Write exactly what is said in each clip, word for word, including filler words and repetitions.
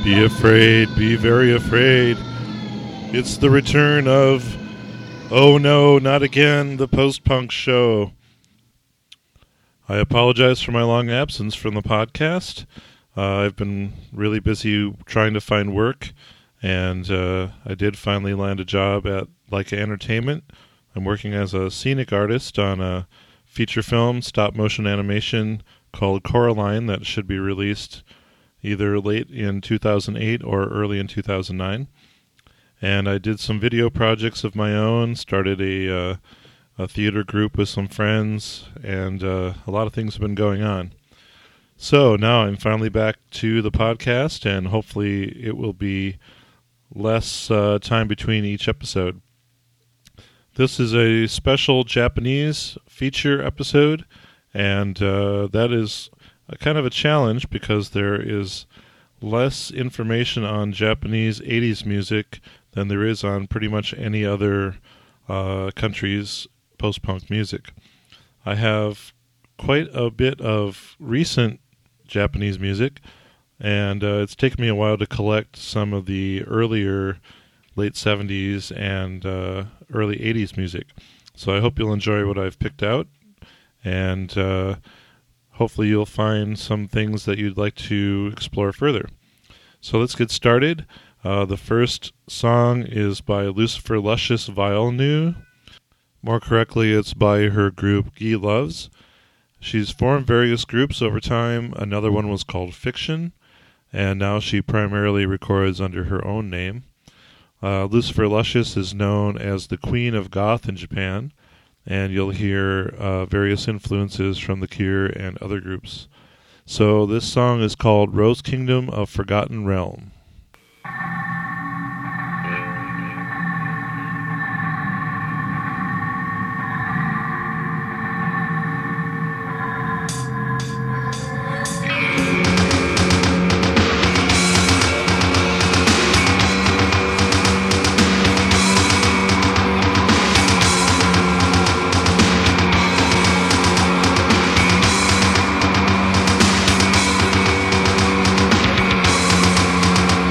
Be afraid, be very afraid. It's the return of, oh no, not again, the post-punk show. I apologize for my long absence from the podcast. Uh, I've been really busy trying to find work, and uh, I did finally land a job at Leica Entertainment. I'm working as a scenic artist on a feature film, stop-motion animation called Coraline that should be released either late in two thousand eight or early in two thousand nine. And I did some video projects of my own, started a, uh, a theater group with some friends, and uh, a lot of things have been going on. So now I'm finally back to the podcast, and hopefully it will be less uh, time between each episode. This is a special Japanese feature episode, and uh, that is a kind of a challenge because there is less information on Japanese eighties music than there is on pretty much any other uh, country's post-punk music. I have quite a bit of recent Japanese music, and uh, it's taken me a while to collect some of the earlier late seventies and uh, early eighties music. So I hope you'll enjoy what I've picked out, and uh, hopefully you'll find some things that you'd like to explore further. So let's get started. Uh, the first song is by Lucifer Luscious Violnu. More correctly, it's by her group Guy Loves. She's formed various groups over time. Another one was called Fiction, and now she primarily records under her own name. Uh, Lucifer Luscious is known as the Queen of Goth in Japan, and you'll hear uh, various influences from The Cure and other groups. So this song is called Rose Kingdom of Forgotten Realm. Thank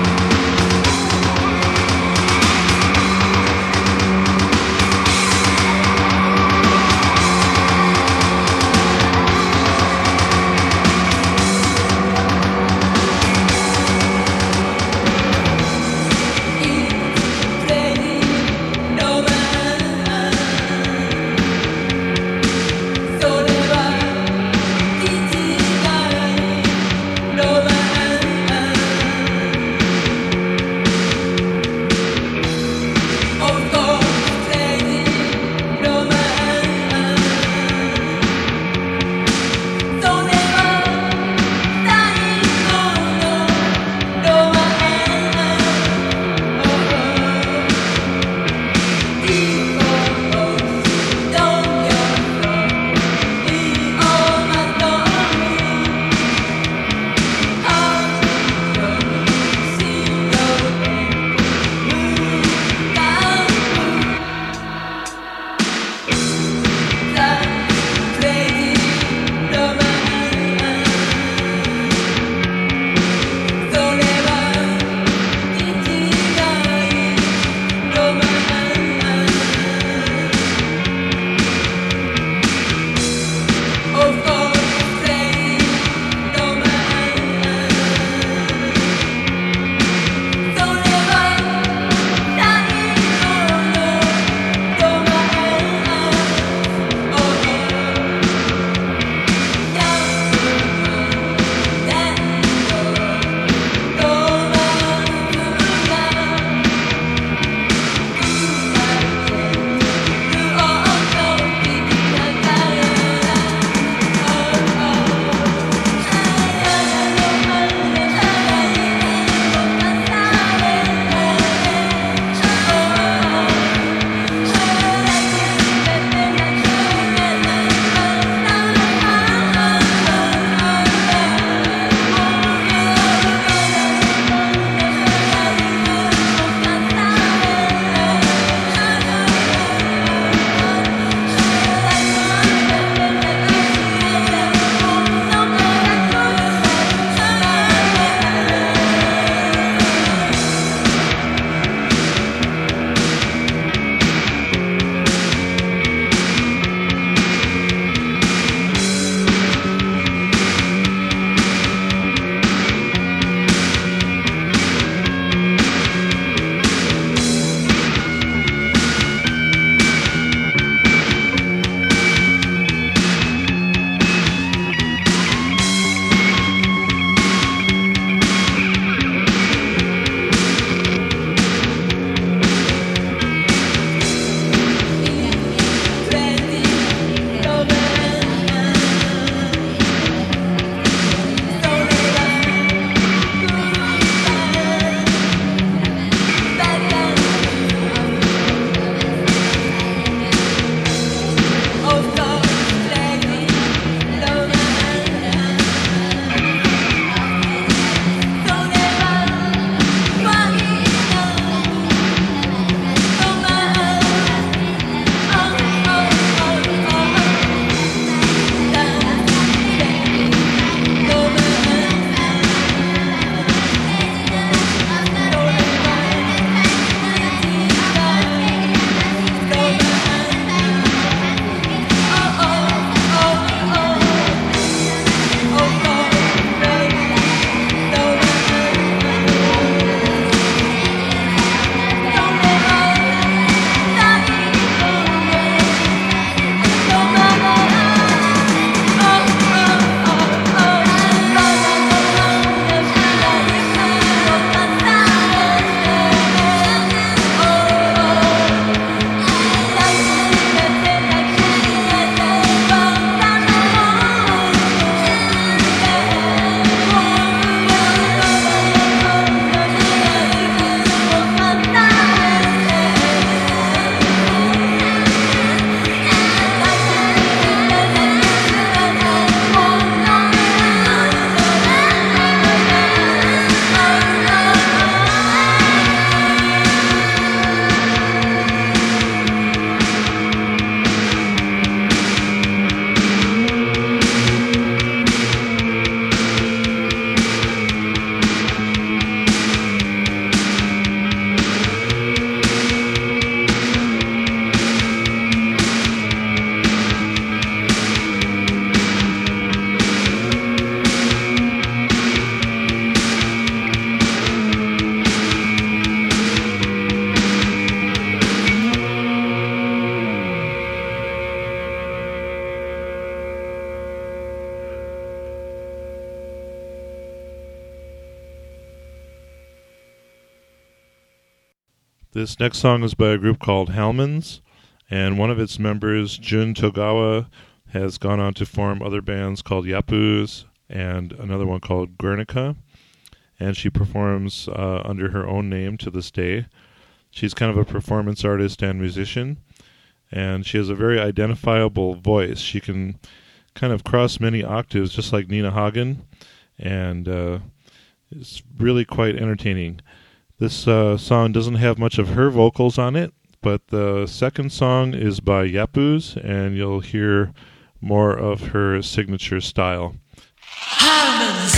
This next song is by a group called Hellmans, and one of its members, Jun Togawa, has gone on to form other bands called Yapuz and another one called Guernica, and she performs uh, under her own name to this day. She's kind of a performance artist and musician, and she has a very identifiable voice. She can kind of cross many octaves, just like Nina Hagen, and uh, it's really quite entertaining. This uh, song doesn't have much of her vocals on it, but the second song is by Yapuz, and you'll hear more of her signature style. Harmons.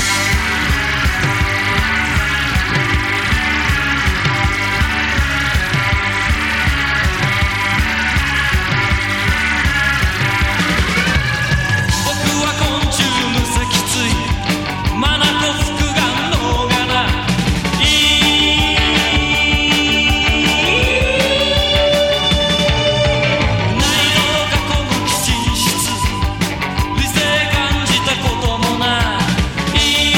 E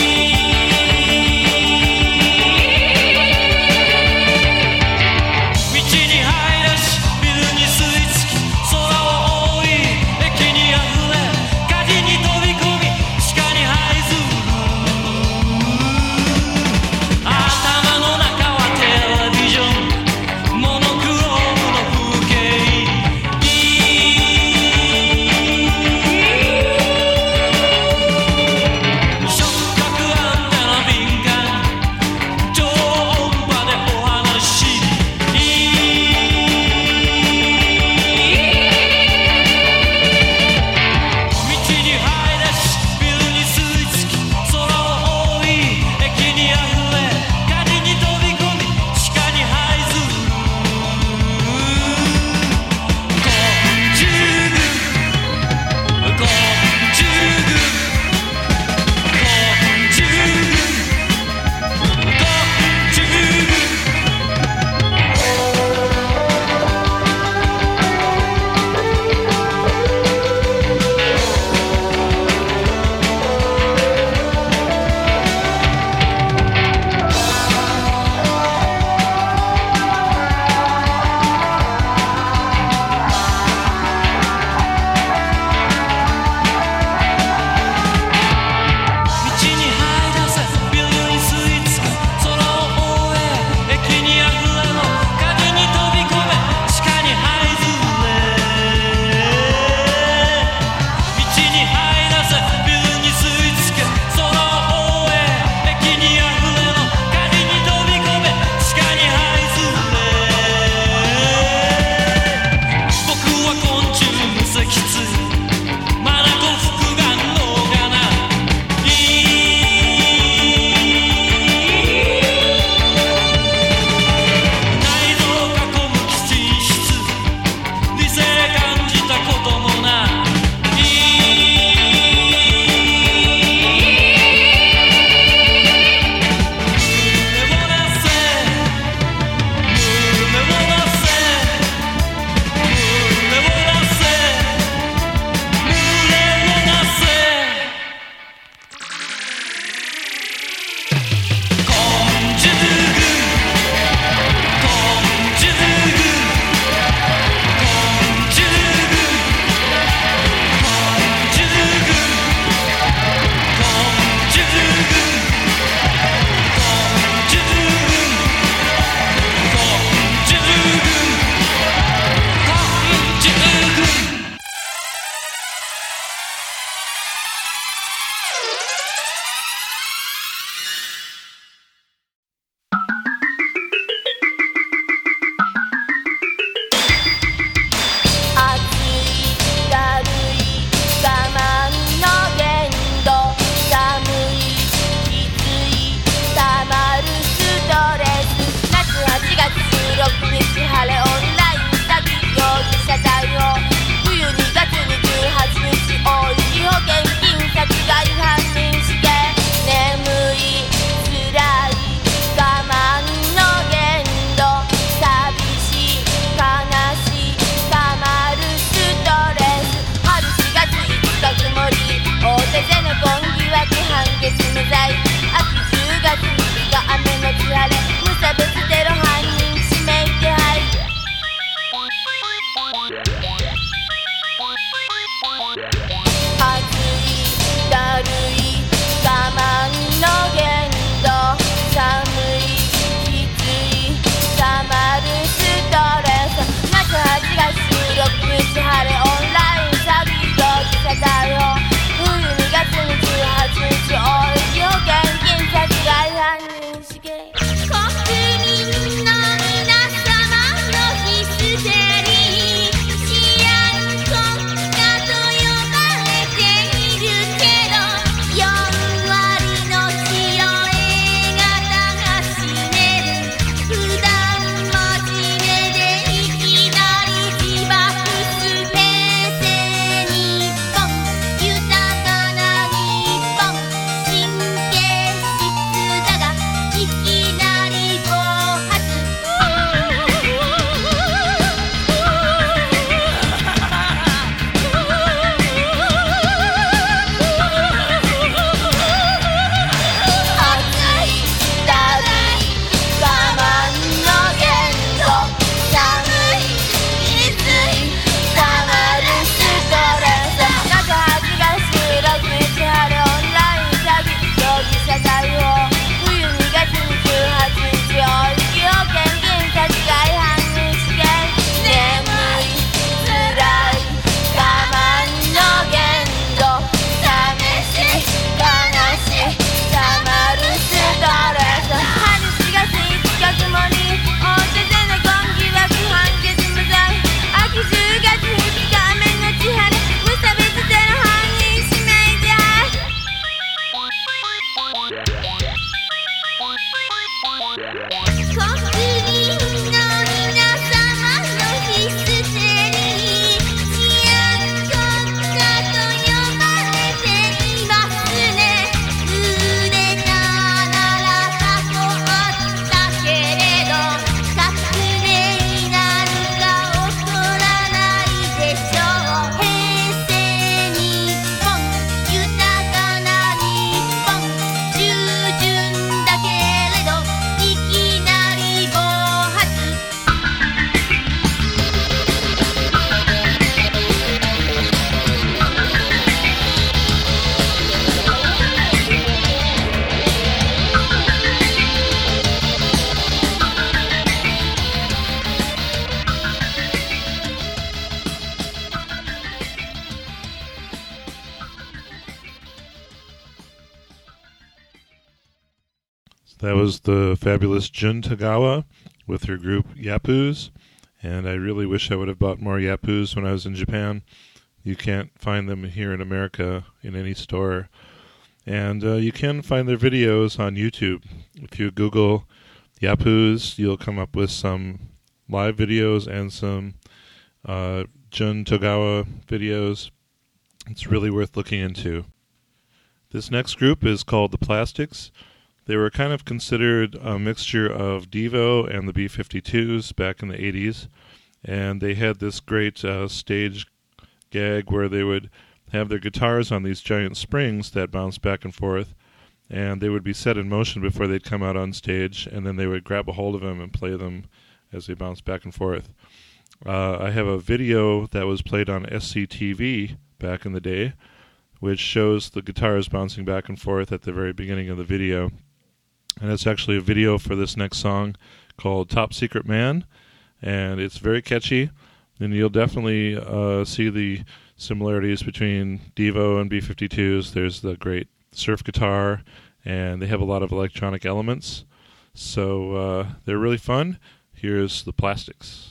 That was the fabulous Jun Tagawa with her group Yapoos, and I really wish I would have bought more Yapoos when I was in Japan. You can't find them here in America in any store. And uh, you can find their videos on YouTube. If you Google Yapoos, you'll come up with some live videos and some uh, Jun Togawa videos. It's really worth looking into. This next group is called the Plastics. They were kind of considered a mixture of Devo and the B fifty-twos back in the eighties. And they had this great uh, stage gag where they would have their guitars on these giant springs that bounced back and forth, and they would be set in motion before they'd come out on stage, and then they would grab a hold of them and play them as they bounced back and forth. Uh, I have a video that was played on S C T V back in the day, which shows the guitars bouncing back and forth at the very beginning of the video. And it's actually a video for this next song called Top Secret Man, and it's very catchy, and you'll definitely uh, see the similarities between Devo and B fifty-twos. There's the great surf guitar, and they have a lot of electronic elements. So uh, they're really fun. Here's the Plastics.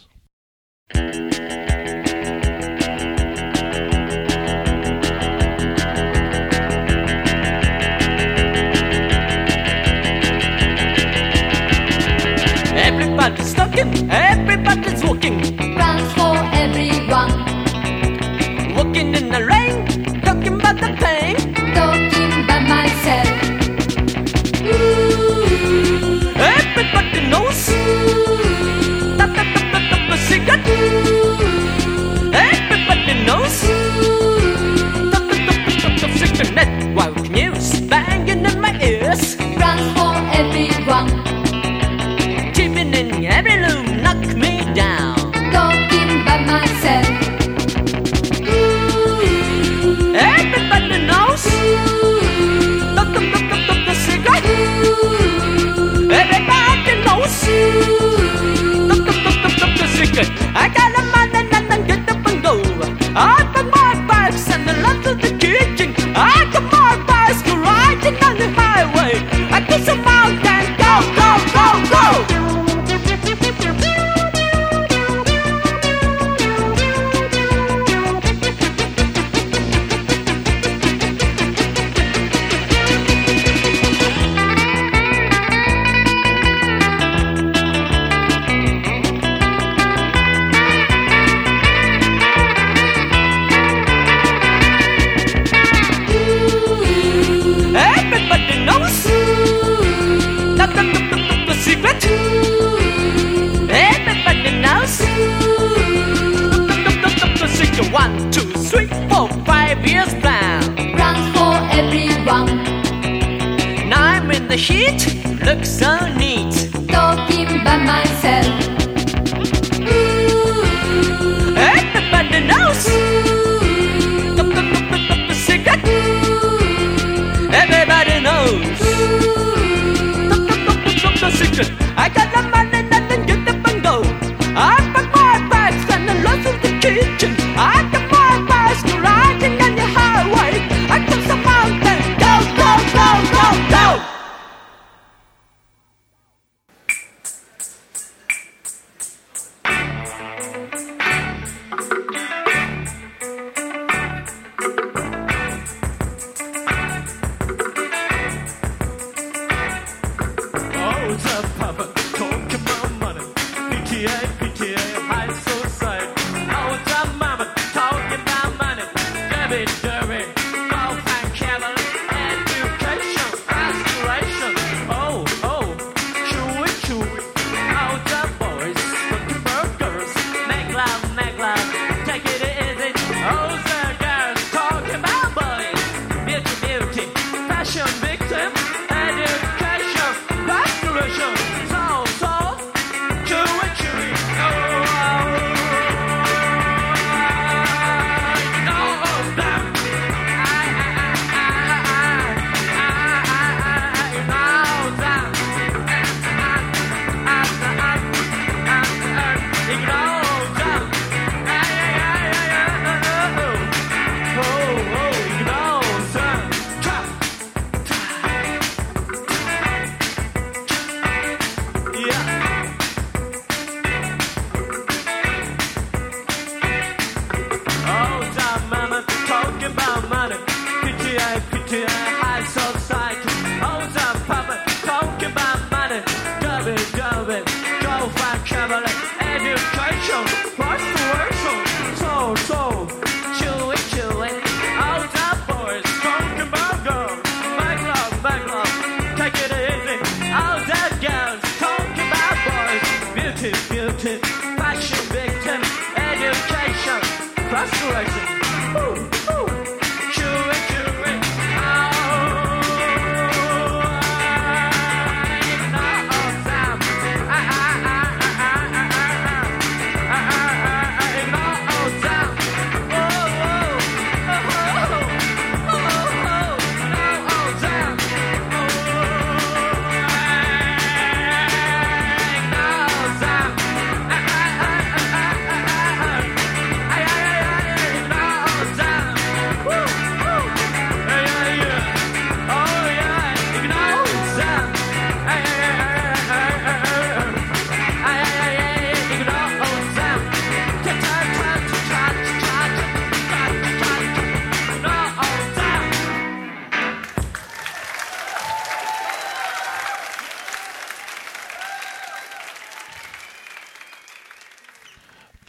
Everybody's talking, everybody's walking. Runs for everyone. Walking in the rain, talking about the pain. Talking by myself. Ooh. Everybody knows. Ooh. That, that, that, that, that, the secret. Ooh. Everybody knows. Ooh. That, that, that, that, that, the secret. Network news banging in my ears. Runs for everyone. Keeping in every room, knock me down. Talking by myself. Ooh. Everybody knows. Ooh. That, that, that, that, that, the secret. Ooh. Everybody knows. Ooh. That, that, that, that, that, the secret. I got a man and I can get up and go. I got my bikes and I love to the kitchen. I got my bicycle riding on the highway. I can some mountain, go, go, go, go. Everybody knows. That, that, that, that, the secret. Everybody knows. That, that, that, that, the secret. One, two, three, four, five years plan. Runs for everyone. Now I'm in the heat, look so neat. Talking by myself. Ooh. Everybody knows. Ooh. That, that, that, that, that, the secret. Ooh. Everybody knows. Ooh. That, that, that, that, that, the secret. I got the money and I can get up and go. I got my bags and I lost in the kitchen. I got my bicycle riding on the highway. I got some mountain, go, go, go, go, go.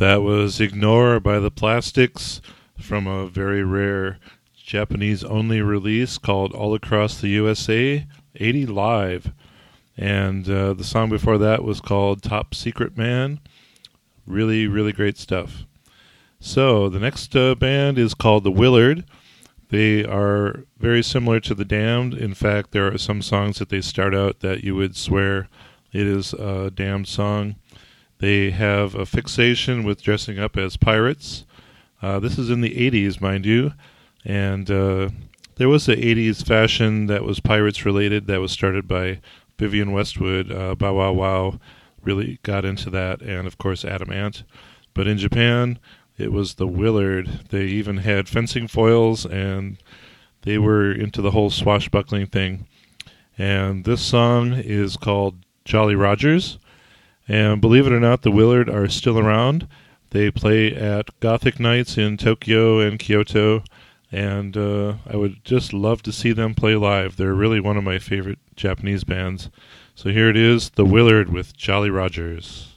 That was Ignore by the Plastics from a very rare Japanese-only release called All Across the U S A, eighty Live. And uh, the song before that was called Top Secret Man. Really, really great stuff. So the next uh, band is called The Willard. They are very similar to The Damned. In fact, there are some songs that they start out that you would swear it is a Damned song. They have a fixation with dressing up as pirates. Uh, this is in the eighties, mind you. And uh, there was an eighties fashion that was pirates related that was started by Vivian Westwood. Uh, Bow Wow Wow really got into that, and of course Adam Ant. But in Japan, it was the Willard. They even had fencing foils, and they were into the whole swashbuckling thing. And this song is called Jolly Rogers. And believe it or not, the Willard are still around. They play at Gothic Nights in Tokyo and Kyoto, and uh, I would just love to see them play live. They're really one of my favorite Japanese bands. So here it is, The Willard with Jolly Rogers.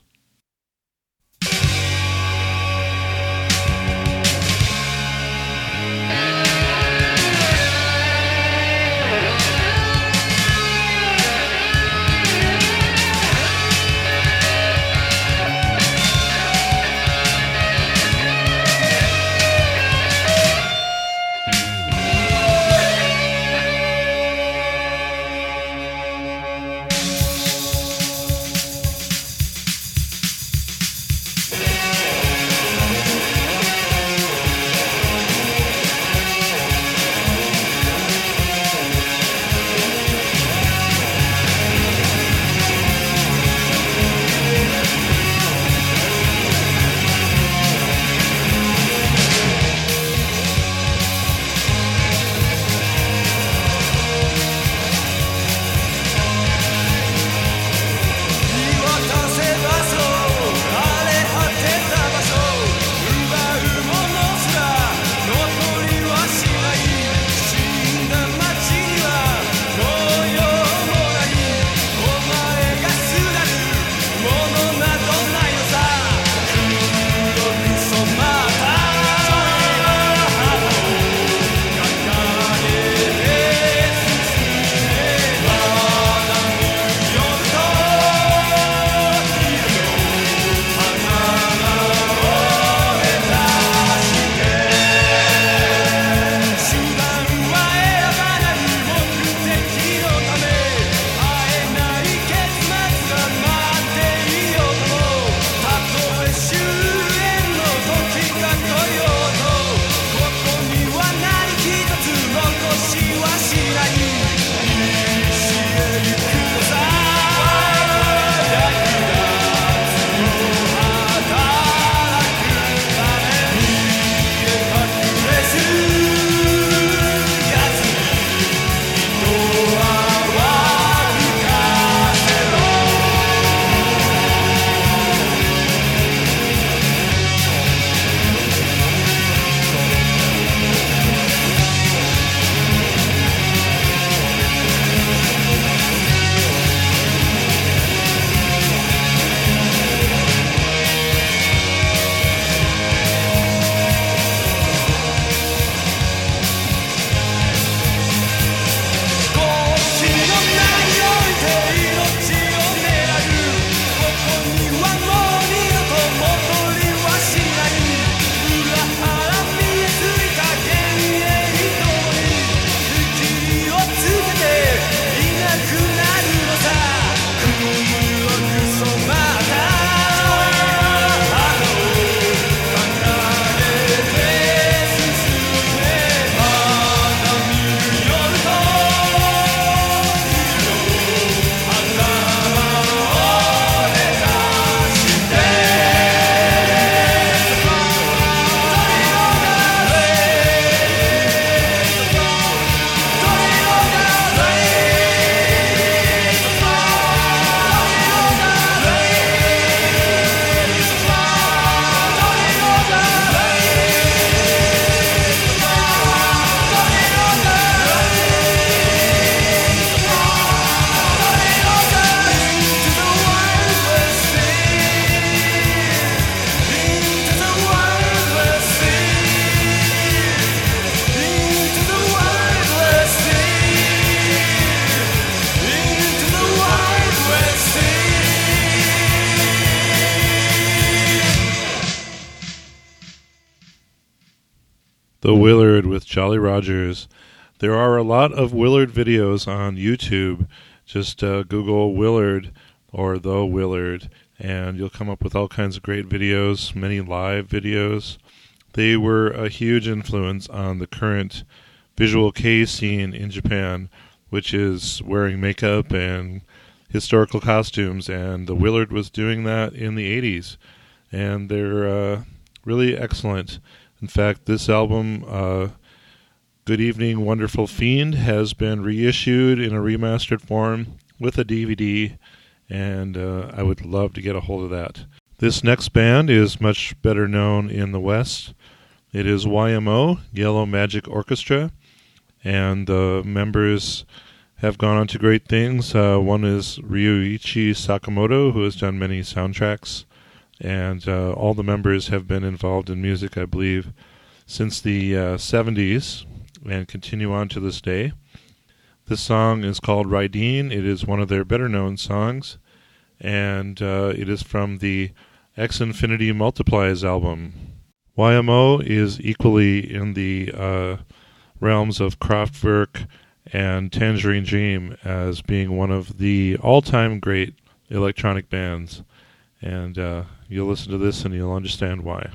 The Willard with Jolly Rogers. There are a lot of Willard videos on YouTube. Just uh, Google Willard or The Willard, and you'll come up with all kinds of great videos, many live videos. They were a huge influence on the current visual kei scene in Japan, which is wearing makeup and historical costumes, and the Willard was doing that in the eighties, and they're uh, really excellent. In fact, this album, uh, Good Evening, Wonderful Fiend, has been reissued in a remastered form with a D V D, and uh, I would love to get a hold of that. This next band is much better known in the West. It is Y M O, Yellow Magic Orchestra, and the members have gone on to great things. Uh, one is Ryuichi Sakamoto, who has done many soundtracks, and uh, all the members have been involved in music, I believe, since the uh, seventies, and continue on to this day. This song is called Raideen. It is one of their better-known songs, and uh, it is from the X Infinity Multiplies album. Y M O is equally in the uh, realms of Kraftwerk and Tangerine Dream as being one of the all-time great electronic bands. And uh, you'll listen to this and you'll understand why.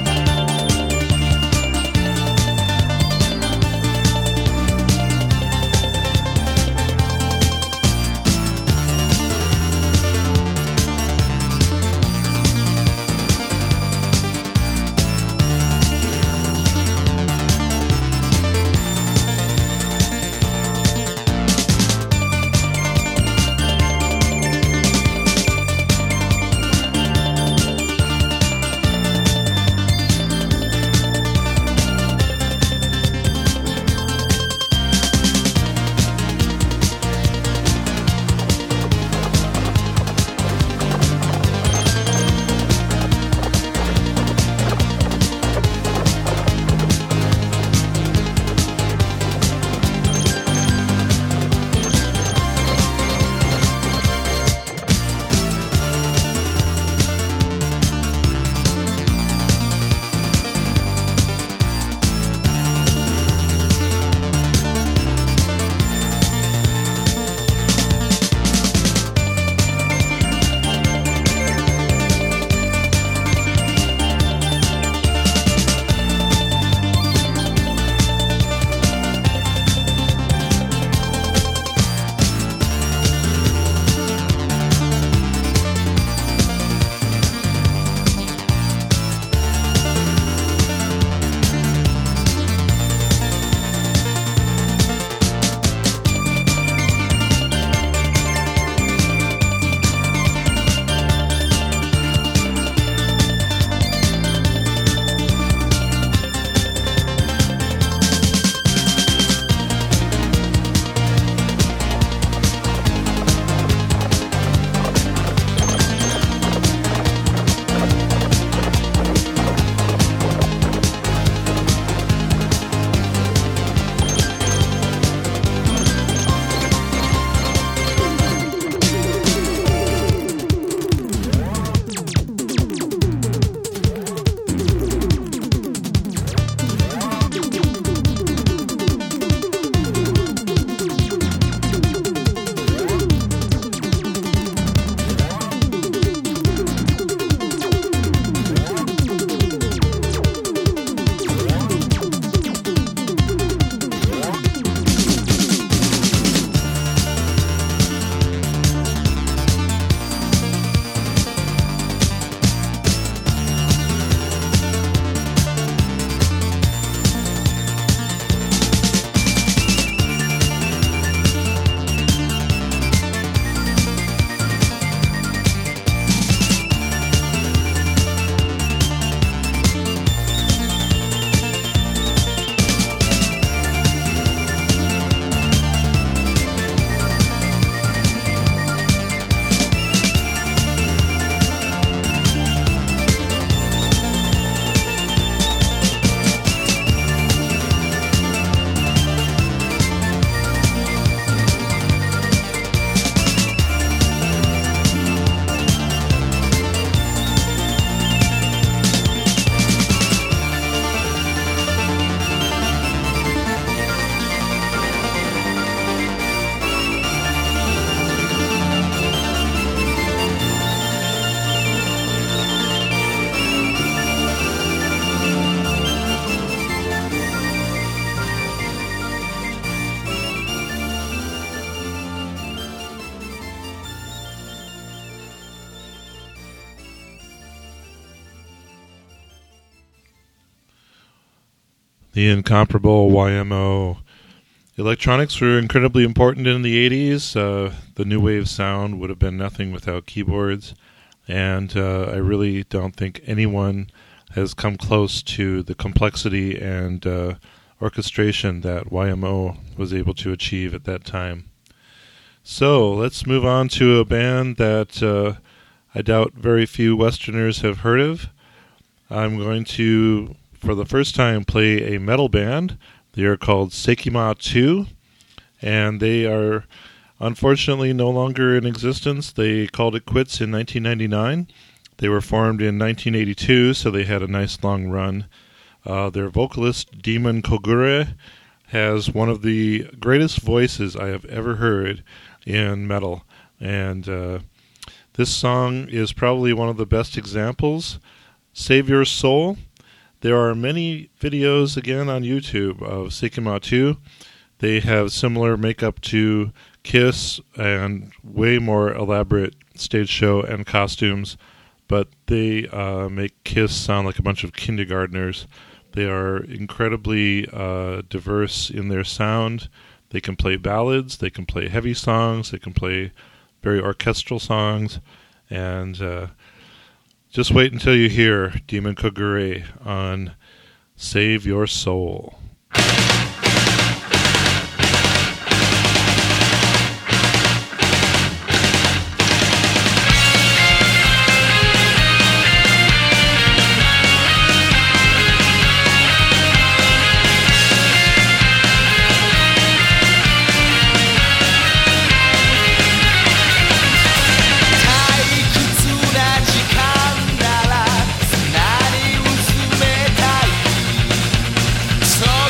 Thank the incomparable Y M O. Electronics were incredibly important in the eighties. Uh, the new wave sound would have been nothing without keyboards, and uh, I really don't think anyone has come close to the complexity and uh, orchestration that Y M O was able to achieve at that time. So let's move on to a band that uh, I doubt very few Westerners have heard of. I'm going to, for the first time, play a metal band. They are called Sekima two, and they are unfortunately no longer in existence. They called it quits in nineteen ninety-nine. They were formed in nineteen eighty-two, so they had a nice long run. Uh, their vocalist, Demon Kogure, has one of the greatest voices I have ever heard in metal, and uh, this song is probably one of the best examples. Save Your Soul. There are many videos, again, on YouTube of Sekima two. They have similar makeup to Kiss and way more elaborate stage show and costumes, but they uh, make Kiss sound like a bunch of kindergartners. They are incredibly uh, diverse in their sound. They can play ballads, they can play heavy songs, they can play very orchestral songs, and uh, just wait until you hear Demon Kogure on Save Your Soul. So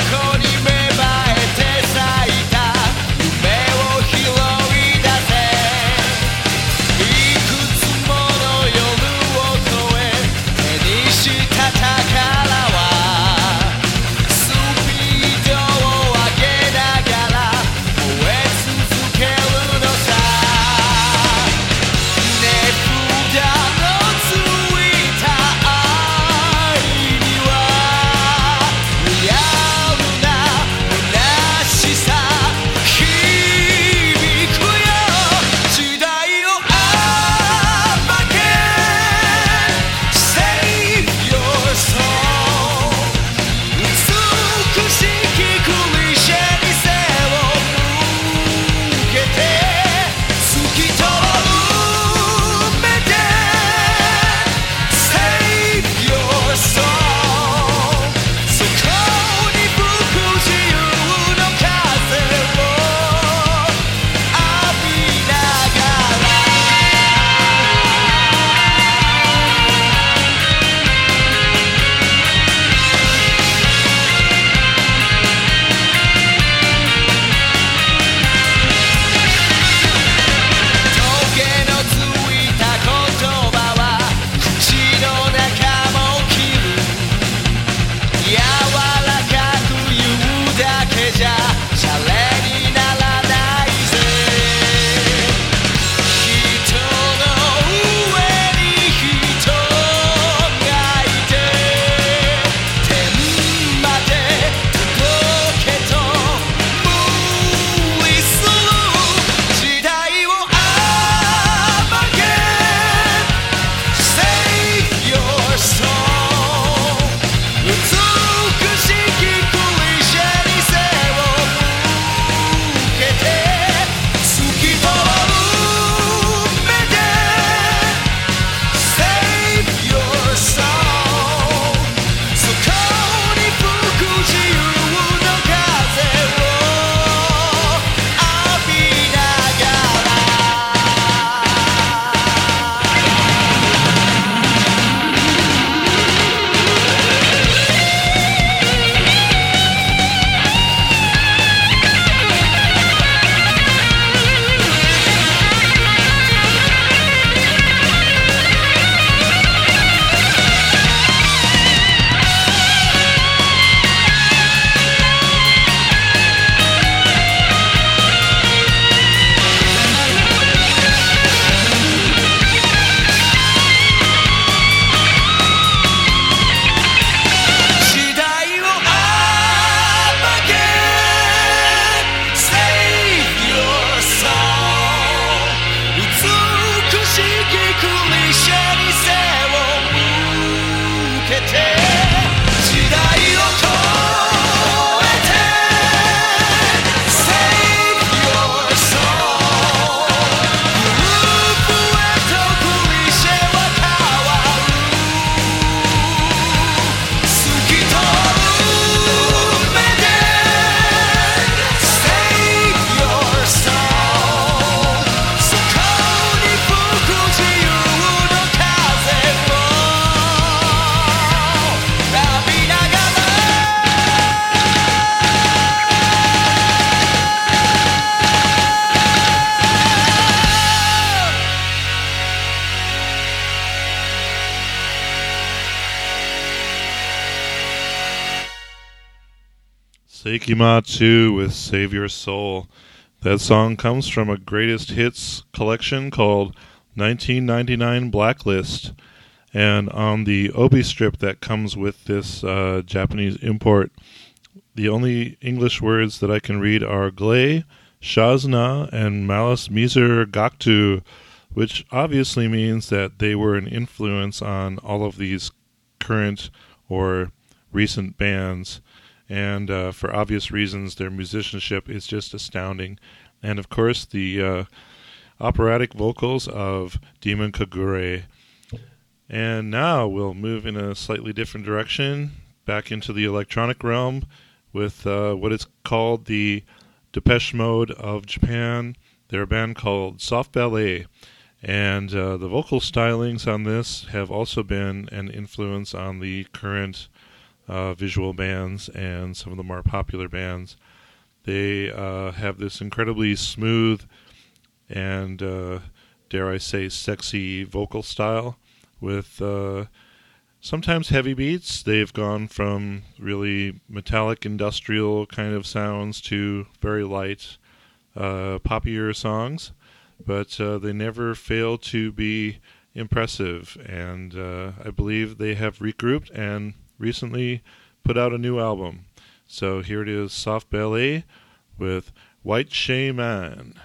Seikimatu with Save Your Soul. That song comes from a greatest hits collection called nineteen ninety-nine Blacklist. And on the obi strip that comes with this uh, Japanese import, the only English words that I can read are Gley, Shazna, and Malas Miser Gaktu, which obviously means that they were an influence on all of these current or recent bands. And uh, for obvious reasons, their musicianship is just astounding. And of course, the uh, operatic vocals of Demon Kagure. And now we'll move in a slightly different direction, back into the electronic realm, with uh, what is called the Depeche Mode of Japan. They're a band called Soft Ballet. And uh, the vocal stylings on this have also been an influence on the current uh, visual bands and some of the more popular bands. They uh, have this incredibly smooth and, uh, dare I say, sexy vocal style with uh, sometimes heavy beats. They've gone from really metallic industrial kind of sounds to very light uh, poppier songs. But uh, they never fail to be impressive, and uh, I believe they have regrouped and recently put out a new album. So here it is, Soft Ballet with White Shaman.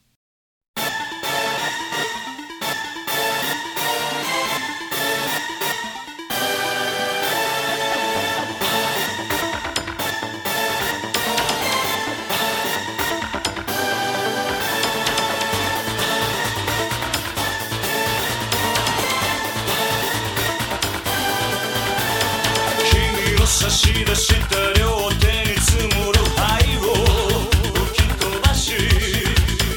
差し出した両手に積もる灰を吹き飛ばし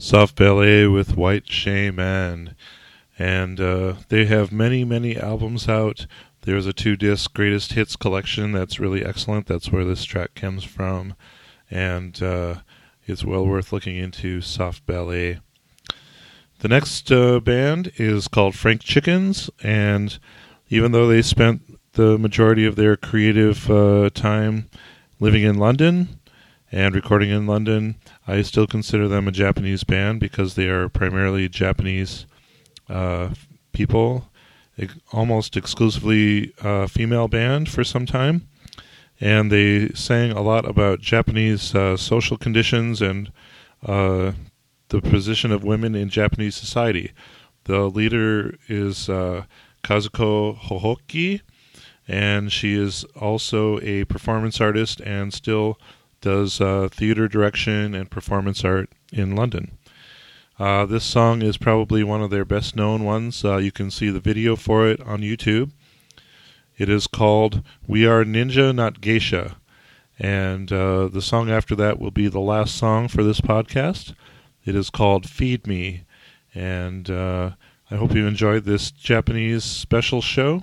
Soft Ballet with White Shaman. And uh, they have many, many albums out. There's a two-disc greatest hits collection that's really excellent. That's where this track comes from. And uh, it's well worth looking into, Soft Ballet. The next uh, band is called Frank Chickens, and even though they spent the majority of their creative uh, time living in London and recording in London, I still consider them a Japanese band because they are primarily Japanese uh, people, ex- almost exclusively uh, female band for some time. And they sang a lot about Japanese uh, social conditions and uh, the position of women in Japanese society. The leader is uh, Kazuko Hohoki, and she is also a performance artist and still does uh, theater direction and performance art in London. Uh, this song is probably one of their best known ones. Uh, you can see the video for it on YouTube. It is called We Are Ninja Not Geisha, and uh, the song after that will be the last song for this podcast. It is called Feed Me, and uh, I hope you enjoyed this Japanese special show.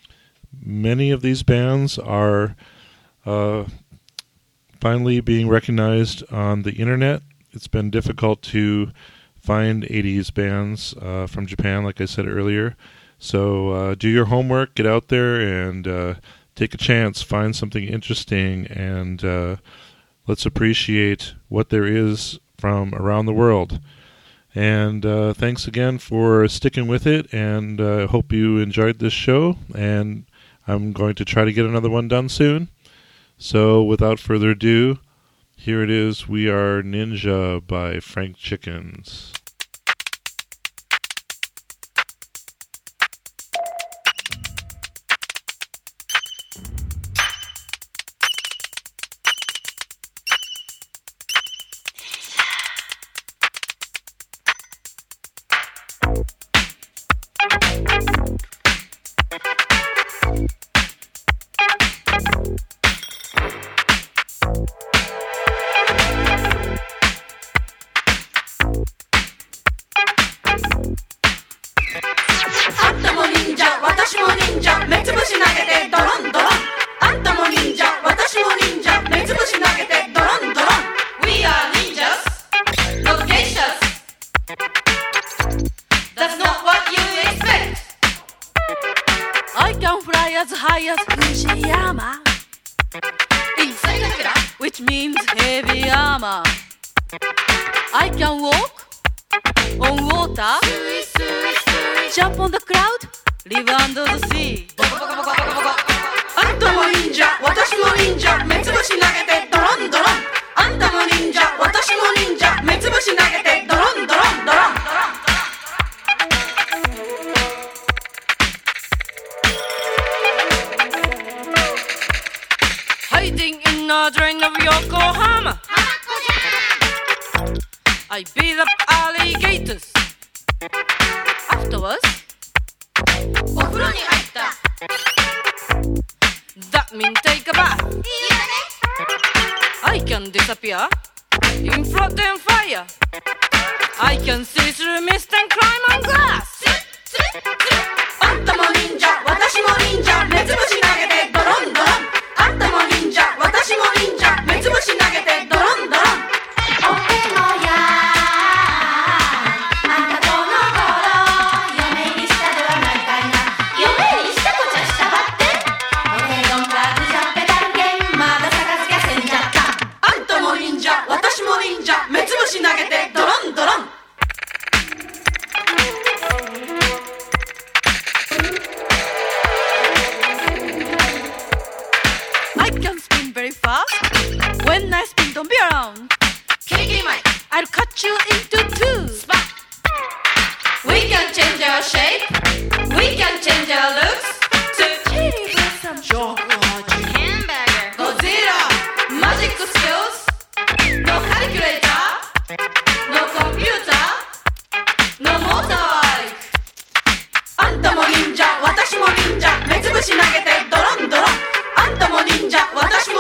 Many of these bands are uh, finally being recognized on the internet. It's been difficult to find eighties bands uh, from Japan, like I said earlier. So uh, do your homework, get out there, and uh, take a chance, find something interesting, and uh, let's appreciate what there is from around the world. And uh, thanks again for sticking with it, and I uh, hope you enjoyed this show, and I'm going to try to get another one done soon. So without further ado, here it is, We Are Ninja by Frank Chickens.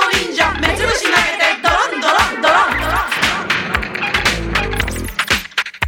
「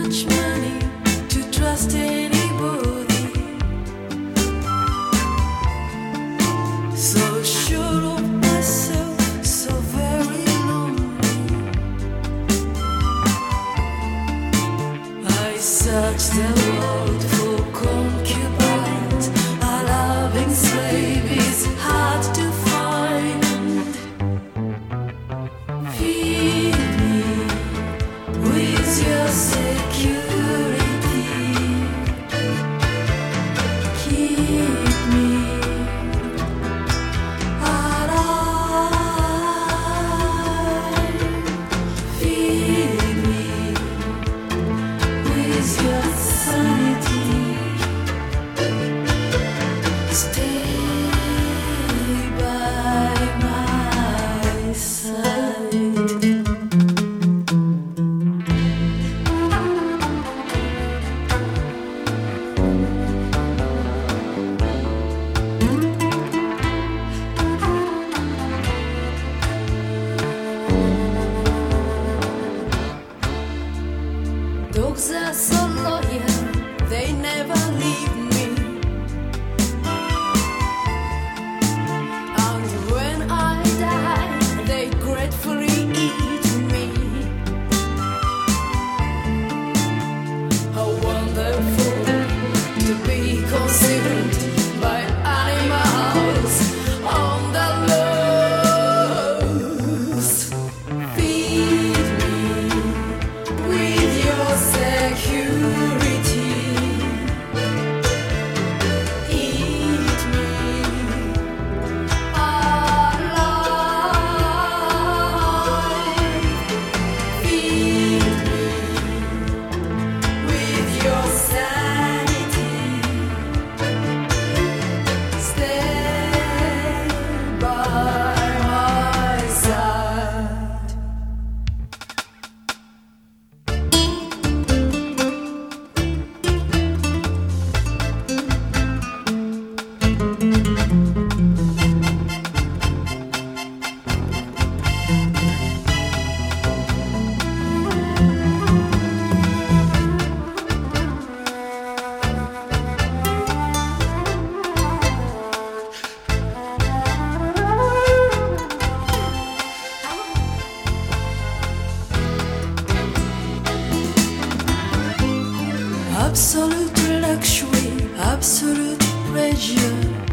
much money to trust anybody. So sure of myself, so very lonely. I search the world for concubines. A loving slave is hard to find. Feed me with your security. Keep me alive. Feed me with your sanity. Stay by my side. Dogs are so loyal, they never leave me. And when I die, they gratefully eat me. How wonderful to be considered by animals on the loose. Feed me with your security. Eat me alive. Feed me with your sanity. Stay by my side. Absolute luxury, absolute pleasure.